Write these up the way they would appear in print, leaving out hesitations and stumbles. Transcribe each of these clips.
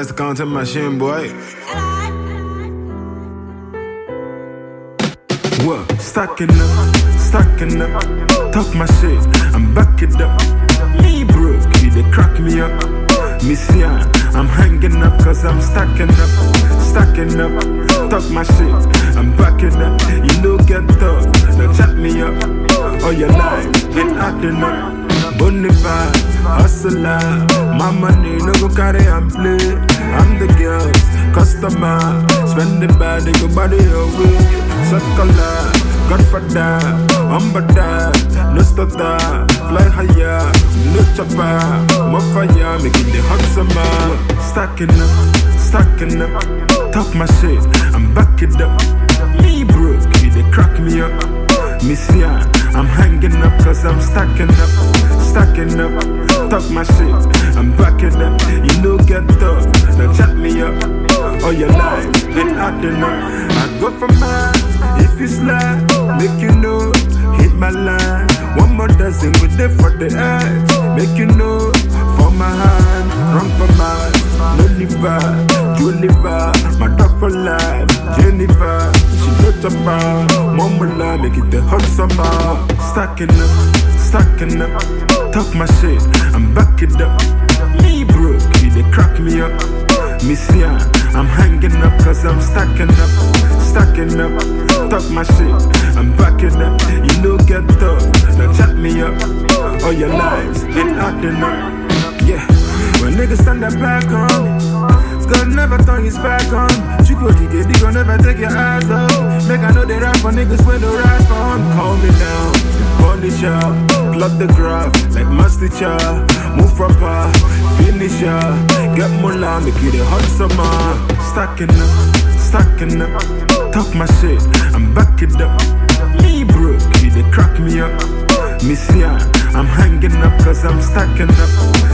That's the content machine, boy. What? Stacking up, talk my shit, I'm back it up. Me broke, you they crack me up. Miss ya, I'm hanging up cause I'm stacking up, talk my shit, I'm backing up. You know get up, now chat me up. All your life, ain't acting up. Bonafide, hustler, my money no go carry and play. I'm the girls, customer, spend the bad, they go body away. Circular, Godfather, Umbada, no stutter, fly higher, no chopper, more fire, making the hot summer. Stacking up, talk my shit, I'm back it up. Me broke, you they crack me up. Miss ya, I'm hanging up cause I'm stacking up, talk my shit, I'm backing up. You know get up, now chat me up. All your life, ain't acting up. I go for mine, if you slide, make you know, hit my line. One more dozen with it for the edge, make you know, for my hand, run for mine. No liver, Juliver, my dog for life, Jennifer. She got a bar, Momola, make it the hot summer. Stacking up, talk my shit, I'm back it up. Me broke, you they crack me up. Miss ya, I'm hanging up cause I'm stacking up, talk my shit, I'm backing up. You know get up, now chat me up. All your lives, ain't acting up. Yeah, when niggas stand up back on me, God never turn his back on me. You go dig it, gon' never take your eyes off. Make I know they rap for niggas when they rise from. Call me down, punish ya, plot the graph like master cha. Move proper, finish ya, get moolah, make it a hot summer. Stacking up, talk my shit, I'm back it up. Me broke, you they crack me up. Miss ya, I'm hanging up cause I'm stacking up,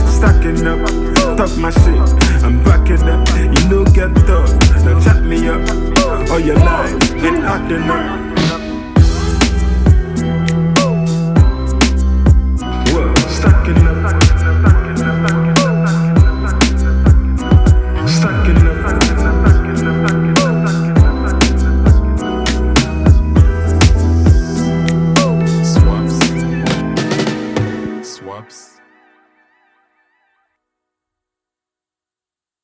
talk my shit, I'm backing up. You know get up, now chat me up. All your life, ain't acting up.